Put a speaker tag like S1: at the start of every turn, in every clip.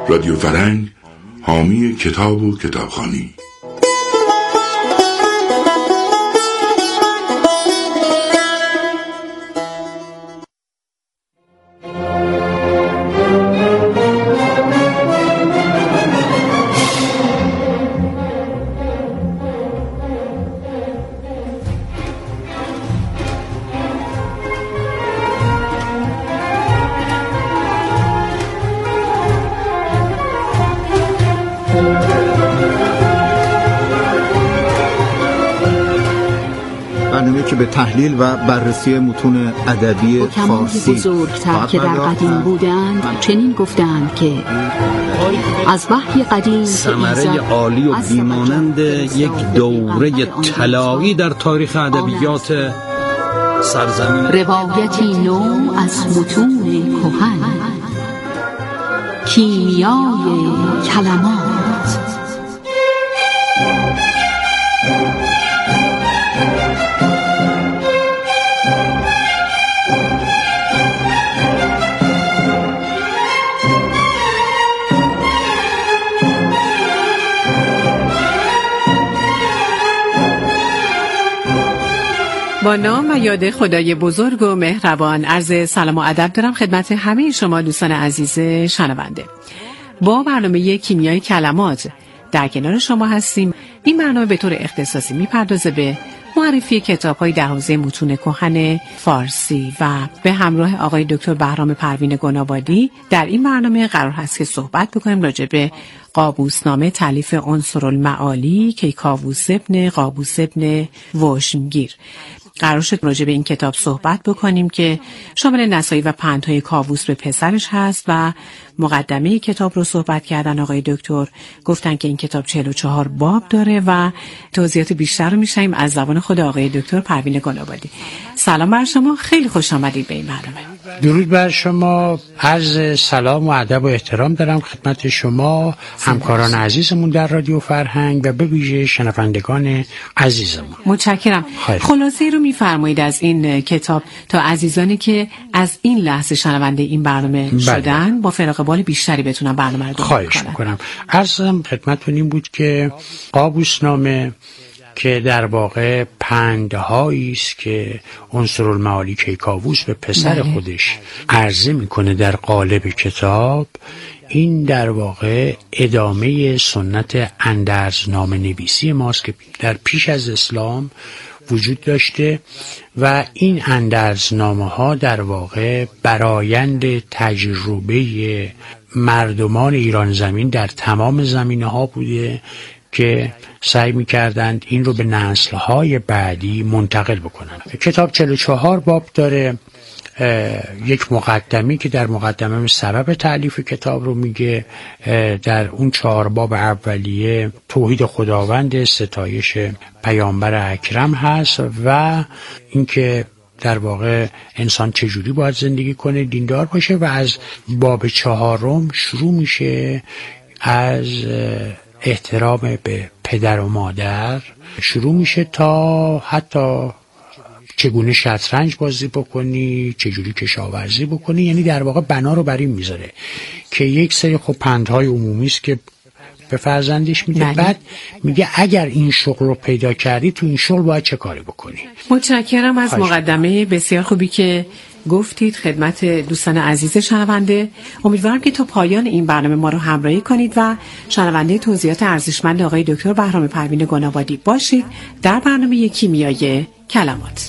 S1: رادیو فرهنگ، حامی کتاب و کتابخوانی.
S2: برنامه که به تحلیل و بررسی متون ادبی فارسی
S3: بزرگتر که در قدیم بودند چنین گفتند که از وحی قدیم
S4: ثمره عالی و بیمانند یک دوره طلایی در تاریخ ادبیات سرزمین،
S3: روایتی نو از متون کهن، کیمیای کلمات.
S5: با نام و یاد خدای بزرگ و مهربان عرض سلام و ادب دارم خدمت همه شما دوستان عزیز شنونده. با برنامه کیمیای کلمات در کنار شما هستیم. این برنامه به طور اختصاصی میپردازه به معرفی کتاب‌های در حوزه متون کهن فارسی و به همراه آقای دکتر بهرام پروین گنابادی در این برنامه قرار هست که صحبت بکنیم راجع به قابوسنامه تالیف عنصرالمعالی کیکاووس ابن قابوس ابن وشمگیر. قرار شد راجع به این کتاب صحبت بکنیم که شامل نصایح و پندهای کاووس به پسرش هست و مقدمه کتاب رو صحبت کردن آقای دکتر. گفتن که این کتاب 44 باب داره و توضیحات بیشتر رو میشنیم از زبان خود آقای دکتر پروین گنابادی. سلام بر شما، خیلی خوش آمدید به این برنامه.
S6: درود بر شما، عرض سلام و ادب و احترام دارم خدمت شما همکاران عزیزمون در رادیو فرهنگ و به ویژه شنوندگان عزیزمون.
S5: متشکرم. خلاصه رو میفرمایید از این کتاب تا عزیزانی که از این لحظه شنونده این برنامه شدن با فراغ بال بیشتری بتونن برنامه رو دنبال کنن.
S6: خواهش می‌کنم. عرضم خدمتتون این بود که قابوسنامه که در واقع پندهایی است که عنصرالمعالی کیکاووس به پسر خودش عرضه میکنه در قالب کتاب، این در واقع ادامه سنت اندرزنامه نویسی ماست که در پیش از اسلام وجود داشته و این اندرزنامه ها در واقع برآیند تجربه مردمان ایران زمین در تمام زمینه ها بوده که سعی می‌کردند این رو به نسل‌های بعدی منتقل بکنن. کتاب 44 باب داره، یک مقدمی که در مقدمه سبب تألیف کتاب رو میگه. در اون 4 باب اولیه توحید خداوند، ستایش پیامبر اکرم هست و اینکه در واقع انسان چجوری باید زندگی کنه، دیندار باشه، و از باب 4 شروع میشه از احترام به پدر و مادر شروع میشه تا حتی چگونه شطرنج بازی بکنی، چجوری کشاورزی بکنی. یعنی در واقع بنا رو بر این میذاره که یک سری خب پندهای عمومی است که به فرزندش میده. بعد میگه اگر این شغل رو پیدا کردی تو این شغل باید چه کاری بکنی.
S5: متشکرم از مقدمه بسیار خوبی که گفتید خدمت دوستان عزیز شنونده. امیدوارم که تا پایان این برنامه ما رو همراهی کنید و شنونده توضیحات ارزشمند آقای دکتر بهرام پروین گنابادی باشید در برنامه کیمیای کلمات.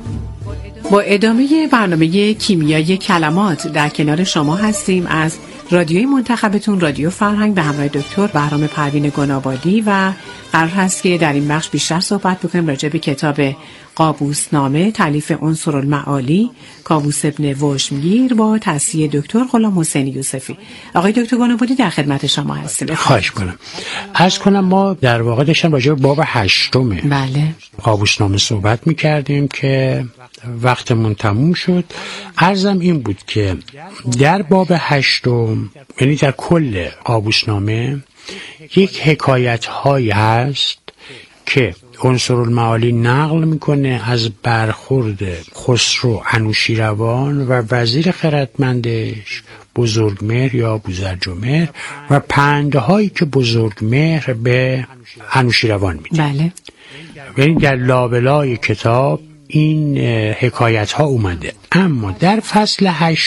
S5: با ادامه برنامه کیمیای کلمات در کنار شما هستیم. از رادیوی منتخبتون رادیو فرهنگ به همراه دکتر بهرام پروین گنابادی و قرار هست که در این بخش بیشتر صحبت بکنیم راجع به کتاب قابوسنامه تالیف عنصرالمعالی کاووس ابن وشمگیر با تصحیح دکتر غلام حسینی یوسفی. آقای دکتر گنابادی در خدمت شما هستیم.
S6: خواهش کنم. عرض کنم ما در واقع داشتم راجع به باب 8
S5: بله
S6: قابوسنامه صحبت می‌کردیم که وقتمون تموم شد. عرضم این بود که در باب 8 یعنی در کل قابوسنامه یک حکایت هایی هست که عنصرالمعالی نقل میکنه از برخورد خسرو انوشیروان و وزیر خردمندش بزرگمهر یا بوزرجمهر و پندهایی که بزرگمهر به انوشیروان میده.
S5: بله.
S6: یعنی در لابلای کتاب این حکایت ها اومده. اما در فصل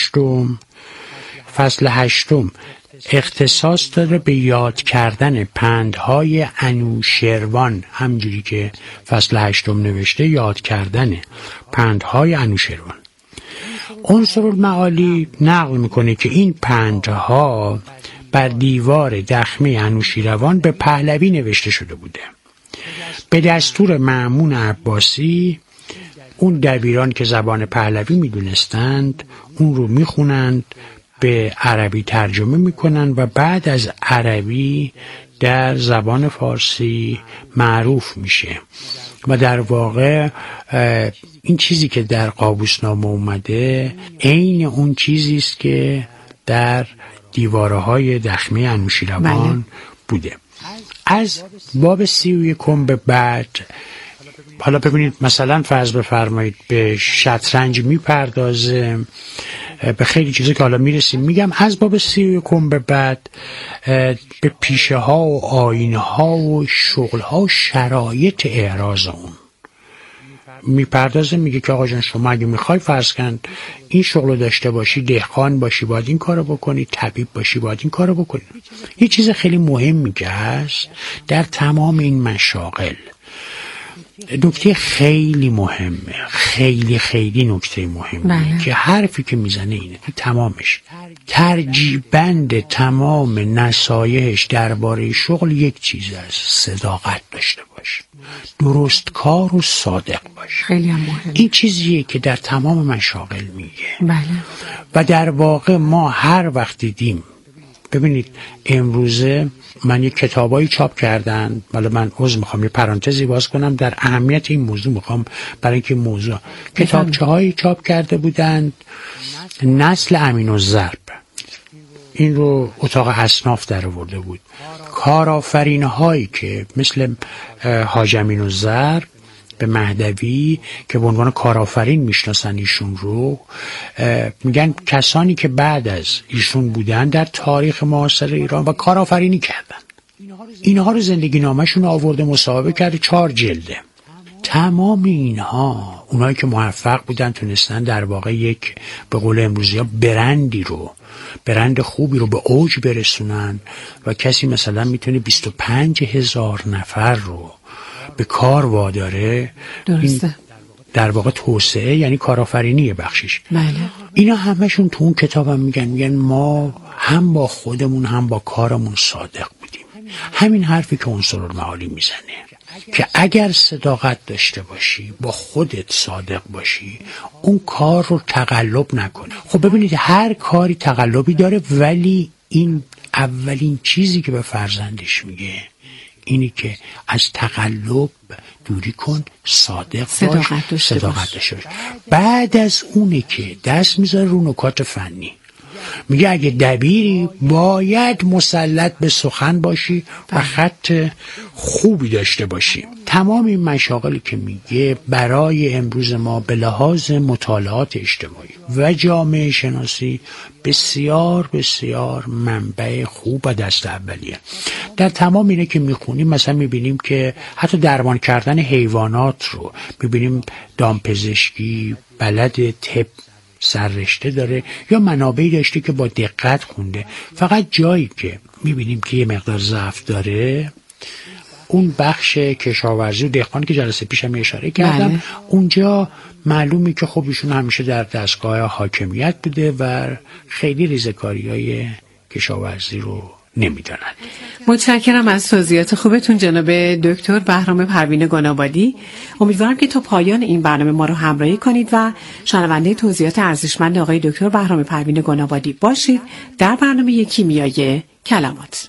S6: 8 اختصاص داره به یاد کردن پندهای انوشیروان، همجوری که فصل 8 نوشته، یاد کردن پندهای انوشیروان. عنصرالمعالی نقل میکنه که این پندها بر دیوار دخمه انوشیروان به پهلوی نوشته شده بوده. به دستور مأمون عباسی اون دبیران که زبان پهلوی میدونستند اون رو میخونند، به عربی ترجمه میکنن و بعد از عربی در زبان فارسی معروف میشه و در واقع این چیزی که در قابوسنامه اومده عین اون چیزی است که در دیوارهای دخمه انوشیروان بوده. از باب 31 به بعد حالا ببینید مثلا فرض بفرمایید به شطرنج میپردازه، به خیلی چیزا که حالا میرسیم میگم. از باب 31 به بعد به پیشه ها و آیین ها و شغل ها و شرایط اعراض اون میپردازه. میگه که آقا جان شما اگه میخوای فرض کن این شغل داشته باشی، دهقان باشی باید این کارو بکنی، طبیب باشی باید این کارو بکنی. یه چیز خیلی مهمی که هست در تمام این مشاغل، نکته خیلی مهمه، خیلی نکته مهمه که حرفی که میزنه اینه تو تمامش ترجیبند تمام نصایحش درباره شغل یک چیز است: صداقت داشته باش، درست کار و صادق باش.
S5: خیلی هم مهمه. این
S6: چیزیه که در تمام مشاغل میگه.
S5: بله.
S6: و در واقع ما هر وقت دیدیم، ببینید امروزه من یک کتابایی چاپ کردن، ولی من عذر میخوام یه پرانتزی باز کنم در اهمیت این موضوع، میخوام برای اینکه موضوع کتابچه‌هایی چاپ کرده بودند نسل امین‌الضرب، این رو اتاق اصناف در آورده بود. کارآفرین‌هایی که مثل حاج امین‌الضرب به مهدوی که به عنوان کارآفرین میشناسن ایشون رو، میگن کسانی که بعد از ایشون بودن در تاریخ معاصر ایران و کارآفرینی کردن، اینها رو زندگی نامشون آورده مصاحبه کرده، 4 جلده. تمام اینها اونایی که موفق بودن تونستن در واقع یک به قول امروزی ها برند خوبی رو به اوج برسونن و کسی مثلا میتونه 25,000 نفر رو به کار واداره.
S5: درسته.
S6: در واقع توسعه یعنی کارآفرینی بخشش.
S5: بله.
S6: اینا همشون تو اون کتابم میگن ما هم با خودمون هم با کارمون صادق بودیم. همین حرفی که عنصرالمعالی میزنه که اگر صداقت داشته باشی، با خودت صادق باشی، اون کار رو تقلب نکنی. خب ببینید هر کاری تقلبی داره، ولی این اولین چیزی که به فرزندش میگه اینی که از تقلب دوری کن، صادق باش، صداقت داشته باش. بعد از اونه که دست میذاره رو نکات فنی، میگه اگه دبیری باید مسلط به سخن باشی و خط خوبی داشته باشی. تمام این مشاغلی که میگه برای امروز ما به لحاظ مطالعات اجتماعی و جامعه شناسی بسیار بسیار منبع خوب و دست اولیه. در تمام اینه که میخونیم مثلا میبینیم که حتی درمان کردن حیوانات رو میبینیم دامپزشکی، بلد طب سررشته داره یا منابعی داشته که با دقت خونده. فقط جایی که میبینیم که یه مقدار ضعف داره اون بخش کشاورزی و دهقان که جلسه پیشم اشاره کردم. بله. اونجا معلومی که خب ایشون همیشه در دستگاه حاکمیت بوده و خیلی ریزکاری‌های کشاورزی رو نمیدانند.
S5: متشکرم از توضیحات خوبتون جناب دکتر بهرام پروین گنابادی. امیدوارم که تا پایان این برنامه ما رو همراهی کنید و شنونده توضیحات ارزشمند آقای دکتر بهرام پروین گنابادی باشید در برنامه کیمیای کلمات.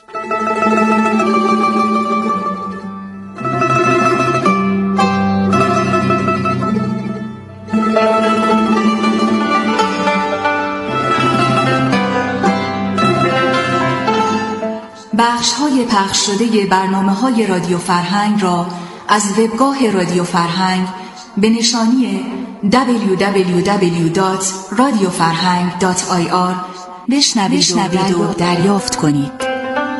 S7: بخش‌های پخش شده برنامه‌های رادیو فرهنگ را از وبگاه رادیو فرهنگ به نشانی www.radiofarhang.ir بشنوید و دریافت کنید.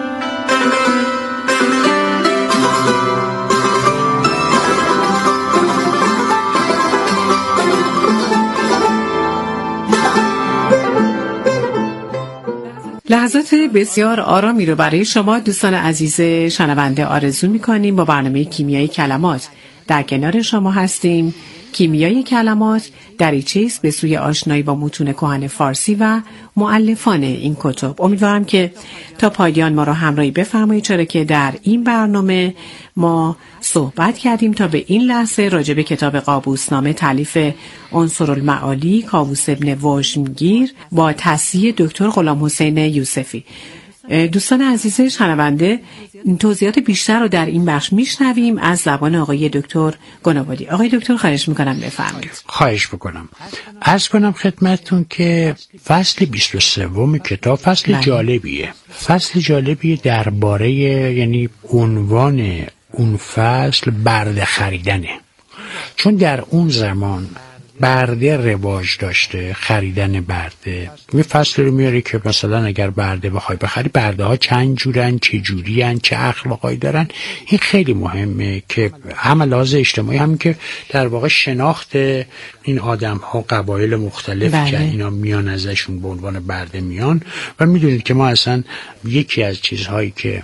S5: لحظات بسیار آرامی رو برای شما دوستان عزیز شنونده آرزو می‌کنیم. با برنامه کیمیای کلمات در کنار شما هستیم. کیمیای کلمات دریچه‌ای است به سوی آشنایی با متون کهن فارسی و مؤلفان این کتب. امیدوارم که تا پایان ما را همراهی بفرمایید، چرا که در این برنامه ما صحبت کردیم تا به این لحظه راجع به کتاب قابوسنامه تالیف عنصرالمعالی کاووس ابن وژمگیر با تصحیح دکتر غلام حسین یوسفی. دوستان عزیز شنونده، توضیحات بیشتر رو در این بخش میشنویم از زبان آقای دکتر گنابادی. آقای دکتر خواهش میکنم بفرمایید.
S6: خواهش بکنم. عرض کنم خدمتتون که فصل 23 کتاب فصل جالبیه. فصل جالبیه درباره، یعنی عنوان اون فصل برده خریدنه. چون در اون زمان برده رواج داشته، خریدن برده. یه فصل رو میاره که مثلا اگر برده بخوای بخری، برده ها چند جورن، چه جورین، چه اخلاقایی دارن. این خیلی مهمه که هم لحاظ اجتماعی، هم که در واقع شناخت این آدم ها قبایل مختلف که اینا میان ازشون به عنوان برده میان. و میدونید که ما اصلا یکی از چیزهایی که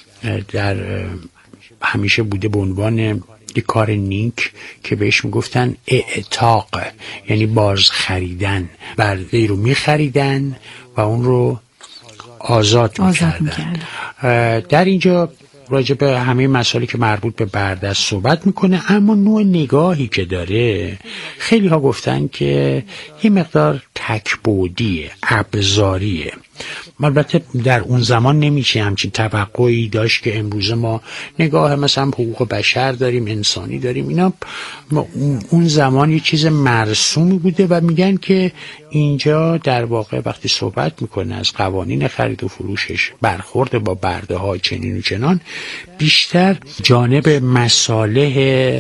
S6: در همیشه بوده به عنوان یک کار نیک که بهش میگفتن اعتاق، یعنی باز خریدن. برده رو میخریدن و اون رو آزاد میکردن. در اینجا راجع به همه مسائلی که مربوط به برده صحبت میکنه، اما نوع نگاهی که داره خیلی ها گفتن که یه مقدار تکبودیه، ابزاریه. البته در اون زمان نمیشه همچین توقعی داشت که امروز ما نگاه مثلا حقوق بشر داریم، انسانی داریم. اینا اون زمان یه چیز مرسومی بوده و میگن که اینجا در واقع وقتی صحبت میکنه از قوانین خرید و فروشش، برخورد با برده ها چنین و چنان، بیشتر جانب مصالح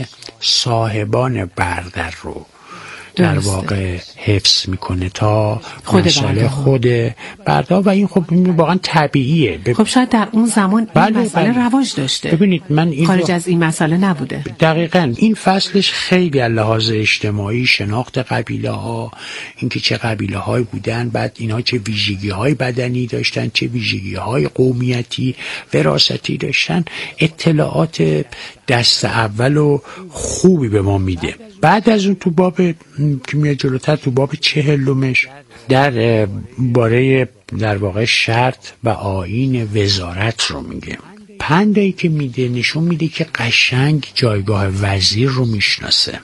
S6: صاحبان برده رو در واقع حفظ میکنه تا مسئله خود برده. و این خب واقعا طبیعیه.
S5: خب شاید در اون زمان این مسئله رواج داشته.
S6: ببینید من این
S5: خارج از این مسئله نبوده.
S6: دقیقاً این فصلش خیلی از لحاظ اجتماعی، شناخت قبیله ها، اینکه چه قبیله هایی بودن، بعد اینا چه ویژگی های بدنی داشتن، چه ویژگی های قومیتی وراثتی داشتن، اطلاعات دست اول و خوبی به ما میده. بعد از اون تو باب که میاد جلوتر، تو باب 40 در باره در واقع شرط و آیین وزارت رو میگه. پندایی که میده نشون میده که قشنگ جایگاه وزیر رو میشناسه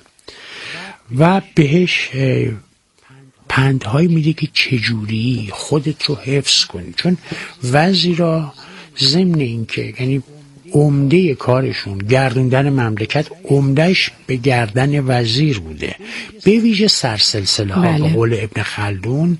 S6: و بهش پندهایی میده که چجوری خودت رو حفظ کنی. چون وزیرا ضمن این که یعنی عمده کارشون گردوندن مملکت، عمدهش به گردن وزیر بوده، به ویژه سرسلسله ها. به قول ابن خلدون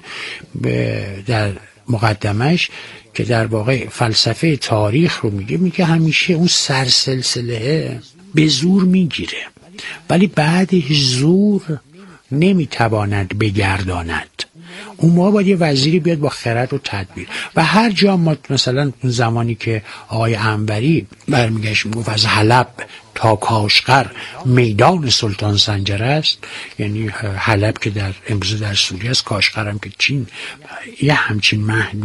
S6: در مقدمش که در واقع فلسفه تاریخ رو میگه همیشه اون سرسلسله به زور میگیره، ولی بعدش زور نمیتواند بگرداند. اون موقع باید یه وزیری بیاد با خرد و تدبیر. و هر جا ما مثلا اون زمانی که آقای انوری برمیگشت میگفت از حلب تا کاشغر میدان سلطان سنجر است، یعنی حلب که در امروز در سوریه است، کاشغر هم که چین، یه همچین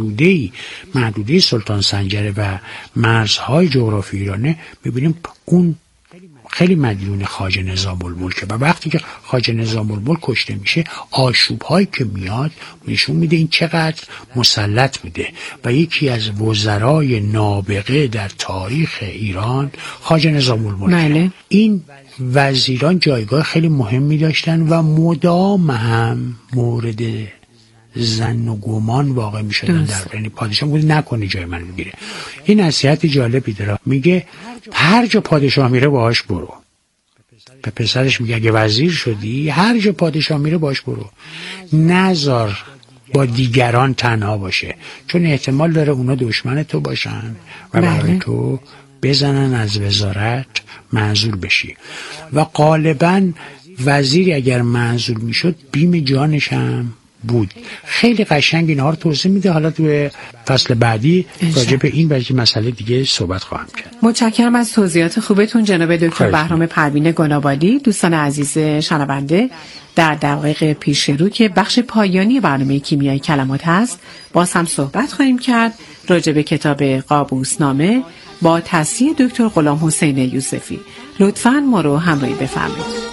S6: محدوده سلطان سنجره و مرزهای جغرافی ایرانه. میبینیم اون خیلی مدیون خواجه نظام الملک و وقتی که خواجه نظام الملک کشته میشه آشوب‌هایی که میاد نشون میده این چقدر مسلط بوده و یکی از وزرای نابغه در تاریخ ایران خواجه نظام الملک.
S5: بله.
S6: این وزیران جایگاه خیلی مهمی داشتن و مدام هم مورد زن و گمان واقع می شدن در یعنی پادشاه میگه نکنه جای من بگیره. این نصیحت جالبی داره، میگه هر جا پادشاه میره باهاش برو. به پسرش میگه اگه وزیر شدی هر جا پادشاه میره باهاش برو، نذار با دیگران تنها باشه، چون احتمال داره اونا دشمن تو باشن و برای تو بزنن از وزارت معزول بشی. و غالبا وزیری اگر معزول میشد بیم جانش هم بود. خیلی قشنگ اینها رو توضیح میده. حالا تو فصل بعدی راجع به این و مسئله دیگه صحبت خواهم کرد.
S5: متشکرم از توضیحات خوبتون جناب دکتر بهرام پروین گنابادی. دوستان عزیز شنونده، در دقایق پیش رو که بخش پایانی برنامه کیمیای کلمات هست باز هم صحبت خواهیم کرد راجع به کتاب قابوسنامه با تصحیح دکتر غلام حسین یوسفی. لطفاً ما رو همراهی بفرمایید.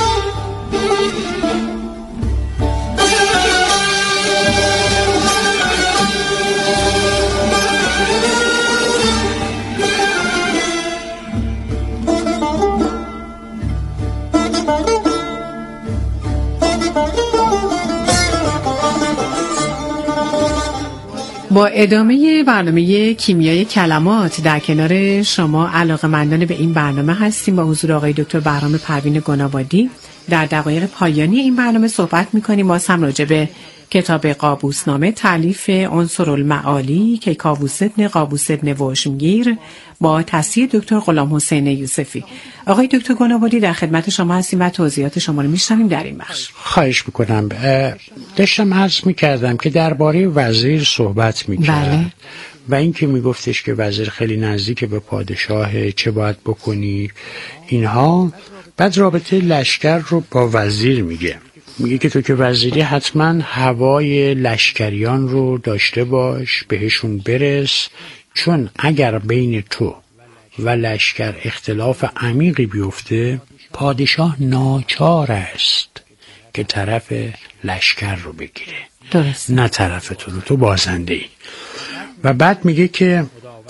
S5: با ادامه برنامه کیمیای کلمات در کنار شما علاقه‌مندان به این برنامه هستیم. با حضور آقای دکتر بهرام پروین گنابادی در دقایق پایانی این برنامه صحبت می‌کنیم باز هم راجع به کتاب قابوسنامه تالیف عنصرالمعالی کیکاووس ابن قابوس ابن واشمگیر با تصحیح دکتر غلام حسین یوسفی. آقای دکتر گنابادی در خدمت شما هستیم و توضیحات شما رو میشنویم در این بخش.
S6: خواهش میکنم. داشتم عرض میکردم که درباره وزیر صحبت میکرد.
S5: بله.
S6: و این که میگفتش که وزیر خیلی نزدیک به پادشاه، چه باید بکنی اینها. بعد رابطه لشکر رو با وزیر میگه که تو که وزیری حتما هوای لشکریان رو داشته باش، بهشون برس، چون اگر بین تو و لشکر اختلاف عمیقی بیفته پادشاه ناچار است که طرف لشکر رو بگیره.
S5: درست.
S6: نه طرف تو بازنده ای. و بعد میگه که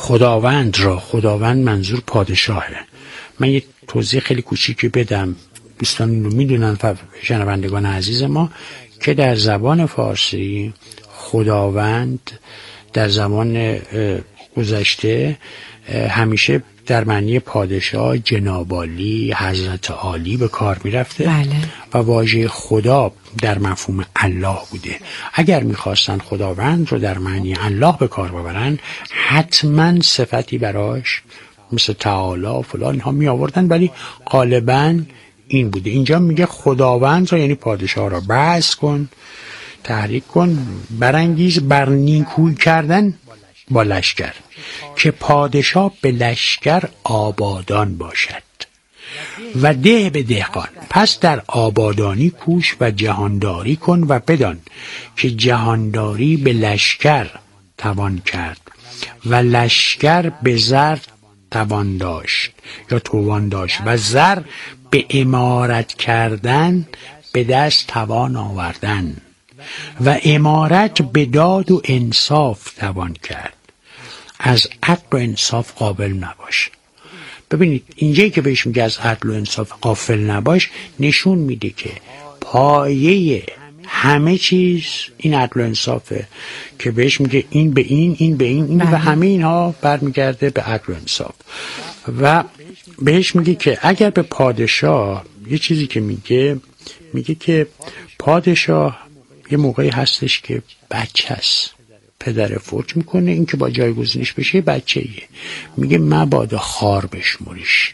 S6: خداوند منظور پادشاهه. من یه توضیح خیلی کوچیکی بدم، دوستان اینو میدونن، شنوندگان عزیز ما، که در زبان فارسی خداوند در زمان گذشته همیشه در معنی پادشاه، جناب عالی، حضرت عالی به کار میرفته.
S5: بله.
S6: و واژه خدا در مفهوم الله بوده. اگر میخواستن خداوند رو در معنی الله به کار ببرن حتما صفتی براش مثل تعالی فلان اینها می آوردن، ولی غالباً این بوده. اینجا میگه خداوند را، یعنی پادشاه را بحث کن، تحریک کن، برانگیز بر نیکویی کردن با لشکر، که پادشاه به لشکر آبادان باشد و ده به دهقان. پس در آبادانی کوش و جهانداری کن و بدان که جهانداری به لشکر توان کرد و لشکر به زر توان داشت یا توان داشت و زر به امارت کردن به دست توان آوردن و امارت به داد و انصاف توان کرد. از عدل و انصاف قابل نباش. ببینید اینجایی که بهش میگه از عدل و انصاف غافل نباش، نشون میده که پایه همه چیز این عدل و انصافه، که بهش میگه این به این، این به این و همه اینها برمیگرده به عدل و انصاف. و بهش میگه که اگر به پادشاه یه چیزی که میگه که پادشاه یه موقعی هستش که بچه هست، پدر فوت میکنه، این که با جایگزینش بشه بچه‌ایه، میگه مبادا خار بشموریش،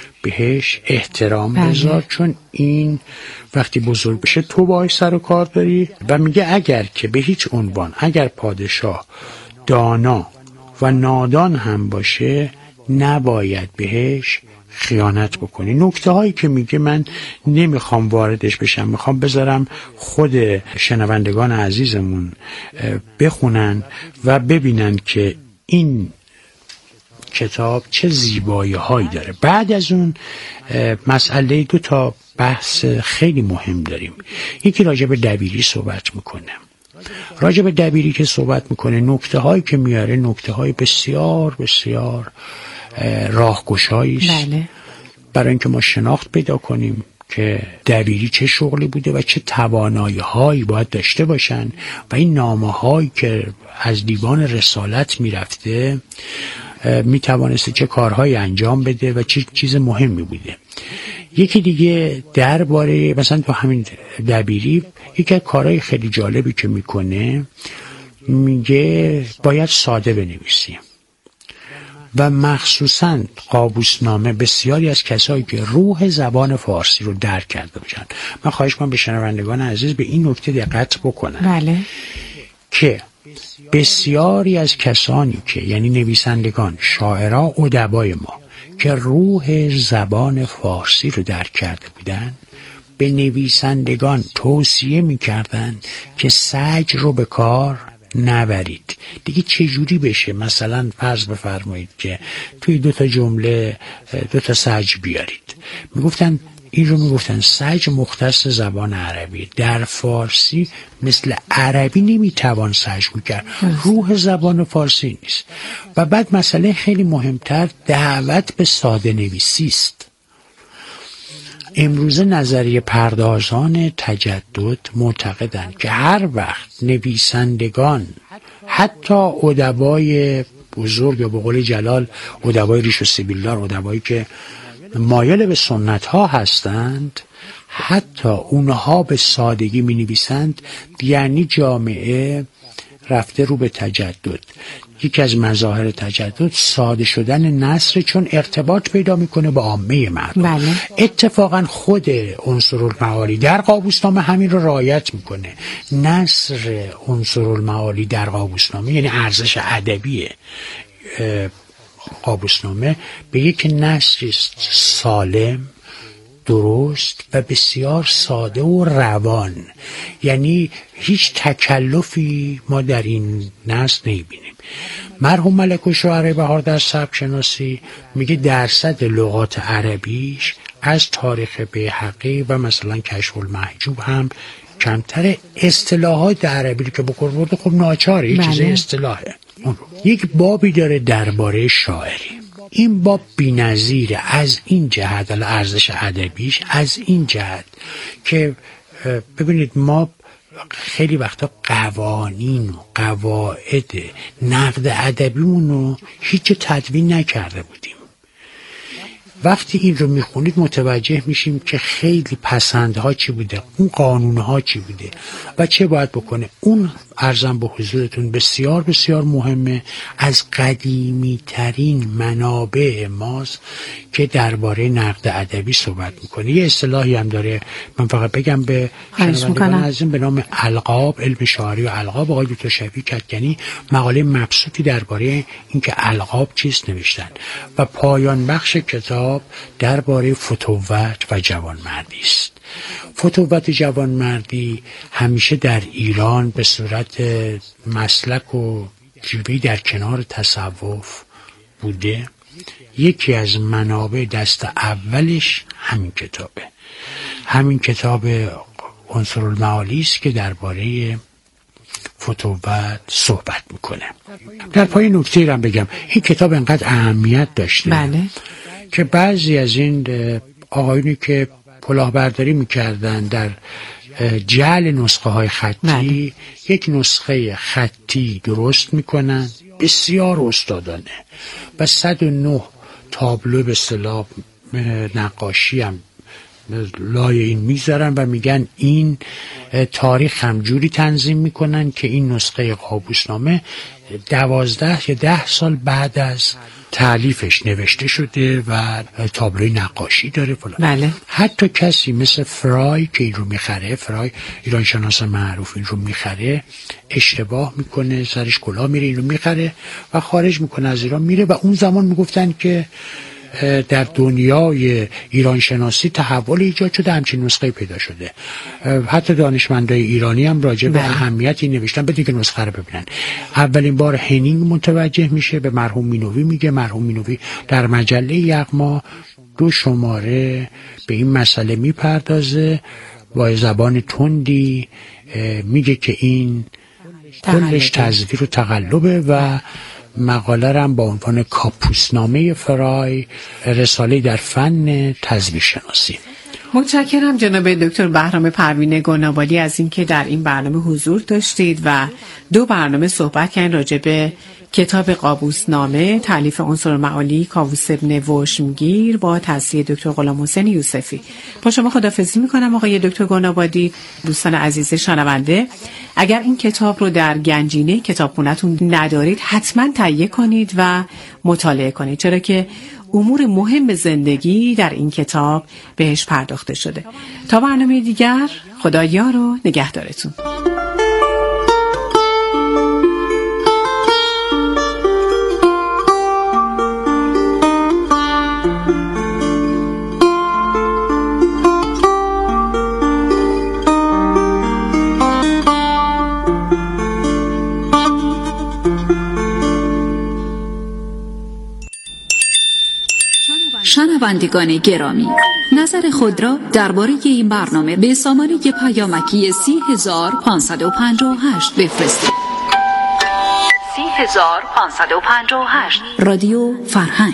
S6: بهش احترام بذار، چون این وقتی بزرگ بشه تو باهاش سر و کار داری. و میگه اگر که به هیچ عنوان اگر پادشاه دانا و نادان هم باشه نباید بهش خیانت بکنی. نکته هایی که میگه من نمیخوام واردش بشم، میخوام بذارم خود شنوندگان عزیزمون بخونن و ببینن که این کتاب چه زیبایی هایی داره. بعد از اون مسئله 2 تا بحث خیلی مهم داریم. یکی راجع به دبیری صحبت میکنه. راجع به دبیری که صحبت میکنه، نکته هایی که میاره نکته های بسیار بسیار راهگشایی است.
S5: بله.
S6: برای اینکه ما شناخت پیدا کنیم که دبیری چه شغلی بوده و چه توانایی هایی باید داشته باشن و این نامه هایی که از دیوان رسالت میرفته میتوانسته چه کارهایی انجام بده و چه چیز مهمی بوده. یکی دیگه درباره مثلا تو همین دبیری یکی از کارهای خیلی جالبی که میکنه، میگه باید ساده بنویسیم و مخصوصاً قابوسنامه بسیاری از کسایی که روح زبان فارسی رو درک کرده باشن. من خواهش کنم به شنوندگان عزیز به این نکته دقت بکنن.
S5: بله.
S6: که بسیاری از کسانی که یعنی نویسندگان، شاعران، ادبای ما که روح زبان فارسی رو درک کرده بودن، به نویسندگان توصیه می‌کردن که سجع رو به کار نبرید. دیگه چجوری بشه؟ مثلا فرض بفرمایید که توی 2 تا جمله 2 تا سجع بیارید. میگفتن سجع مختص زبان عربی. در فارسی مثل عربی نمیتوان سجع کرد. روح زبان فارسی نیست. و بعد مسئله خیلی مهمتر دعوت به ساده نویسی است. امروز نظریه پردازان تجدد معتقدند که هر وقت نویسندگان، حتی ادبای بزرگ یا به قول جلال ادبای ریش و سیبیلدار، ادبایی که مایل به سنت ها هستند، حتی اونها به سادگی می نویسند، یعنی جامعه رفته رو به تجدد. یکی از مظاهر تجدد ساده شدن نثر، چون ارتباط پیدا میکنه با عامه مردم.
S5: بله.
S6: اتفاقا خود عنصرالمعانی در قابوسنامه همین رو رعایت میکنه. نثر عنصرالمعانی در قابوسنامه یعنی ارزش ادبی قابوسنامه به یک نثری سالم، درست و بسیار ساده و روان. یعنی هیچ تکلفی ما در این نثر نمیبینیم. مرحوم ملک الشعراء بهار در سبک شناسی میگه درصد لغات عربیش از تاریخ بیهقی و مثلا کشف المحجوب هم کمتر. اصطلاحات عربی که به کار برده خب ناچاره، یه چیز اصطلاحه. یک بابی داره درباره شاعری. این باب بی‌نظیره از این جهت، ارزش ادبیش از این جهت که ببینید ما خیلی وقتا قوانین و قواعد نقد ادبیمون رو هیچ تدوین نکرده بودیم. وقتی این رو میخونید متوجه میشیم که خیلی پسندها چی بوده، اون قانونها چی بوده و چه باید بکنه. اون عرضم به حضورتون بسیار بسیار مهمه، از قدیمی ترین منابع ماست که درباره نقد ادبی صحبت میکنه. یه اصطلاحی هم داره، من فقط بگم به شنوندگان عزیز، به نام القاب، علم شاعری و القاب. آقای دکتر شفیع کدکنی مقاله مبسوطی درباره اینکه القاب چیست نوشتن و پایان بخش کتاب درباره فتوت و جوانمردی است. فتوت جوانمردی همیشه در ایران به صورت مسلک و جوی در کنار تصوف بوده. یکی از منابع دست اولش همین کتاب عنصرالمعانی است که درباره فتوت صحبت میکنه. در پای نکته را بگم، این کتاب انقدر اهمیت داشته
S5: بله.
S6: که بعضی از این آقایونی که کلاهبرداری میکردن در جعل نسخه های خطی یک نسخه خطی درست میکنن، بسیار استادانه، و 109 تابلو به اصطلاح نقاشی هم لای این میذارن و میگن این تاریخ هم جوری تنظیم میکنن که این نسخه قابوسنامه 12 یا 10 سال بعد از تالیفش نوشته شده و تابلوی نقاشی داره فلان.
S5: بله.
S6: حتی کسی مثل فرای که این رو میخره، فرای ایرانشناس معروف، این رو میخره، اشتباه میکنه، سرش کلاه میره، این رو میخره و خارج میکنه از ایران میره. و اون زمان میگفتن که در دنیای ایران شناسی تحول ایجاد شده، همچین نسخه پیدا شده. حتی دانشمندای ایرانی هم راجع به اهمیتی نوشتن بدون که نسخه رو ببینن. اولین بار هنینگ متوجه میشه، به مرحوم مینوی میگه. مرحوم مینوی در مجله یغما 2 شماره به این مسئله میپردازه، با زبان تندی میگه که این کلش تزویر و تقلبه و مقاله را هم با عنوان کاپوسنامه فرای، رساله در فن تزویر شناسی.
S5: متشکرم جناب دکتر بهرام پروین گنابادی از اینکه در این برنامه حضور داشتید و 2 برنامه صحبت کردین راجع به کتاب قابوسنامه تالیف عنصرالمعالی کاووس ابن وشمگیر با تصحیح دکتر غلامحسین یوسفی. با شما خداحافظی میکنم آقای دکتر گنابادی. دوستان عزیز شنونده، اگر این کتاب رو در گنجینه کتابخونه‌تون ندارید حتما تهیه کنید و مطالعه کنید، چرا که امور مهم زندگی در این کتاب بهش پرداخته شده. تا برنامه دیگر، خدایا رو نگهدارتون.
S3: شنوندگان گرامی، نظر خود را درباره این برنامه به سامانه پیامکی 30558 بفرستید. 30558 رادیو فرهنگ.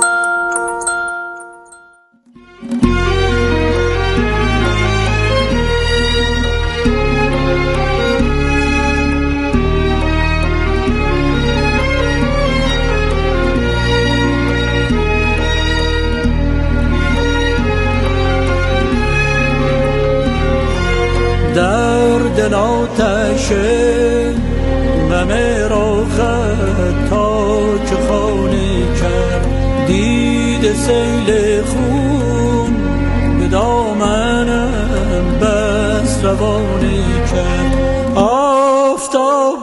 S8: در دل آتش غم را خطا که خانه کرد، دید سیل خون به دامنم بس روانه کرد. آفتاب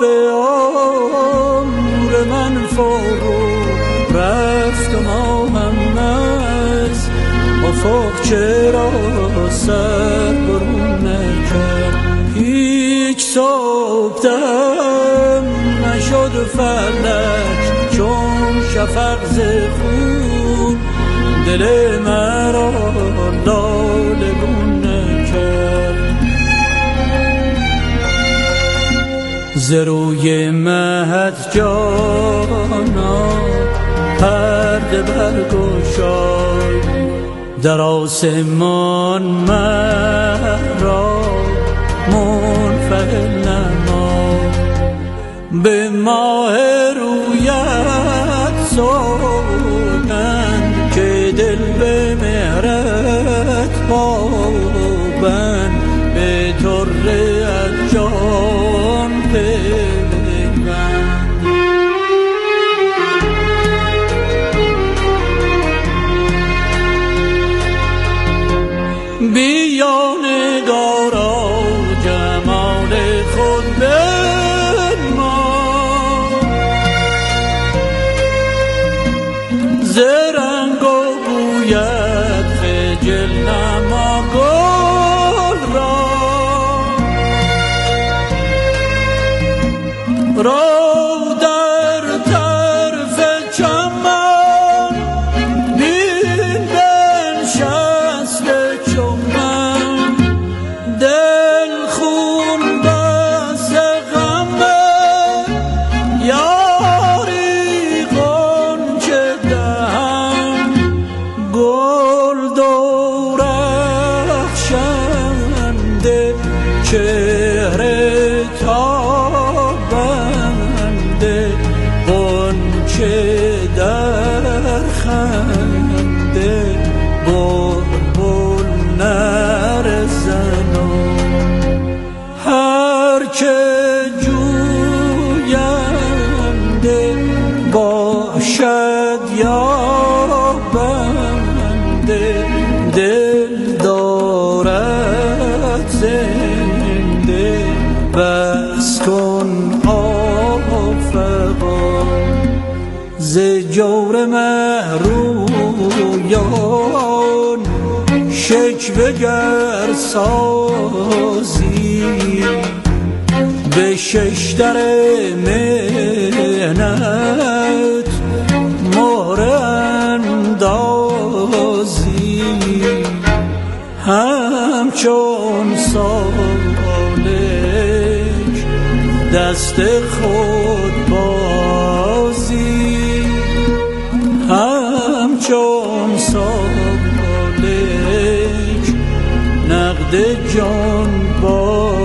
S8: عمر من فرو رفت و ماهم از افق چرا سر برون نکرد. هیچ صبح دم نشد فلک چون شفق ز خون، دل مرا لاله گون نکرد. ز روی مهد جانا پرده برگشای، در آسمان مرا منفعل نما. به ماه رویت سوگند که دل به مهرت پابند، به طره از جان پیوند. بیا نگارا جمال خود بنما، ز رنگ و بویت خجل نما گل را در طرف چمن بین بنشسته چون من، دل خون بس غمه یاری غنچه دهم، گل دورخشنده چهره تابنده، غنچه در خنده بلبل نرزنم. هر که جوینده باشد یا بنده، دل دارد زنده بس کن آفقا. ز جور محروم میدان شکوه گر سازی به ششدر مهنت مهره اندازی همچون سالک دست خود بازی همچون سالک نقد جان بازی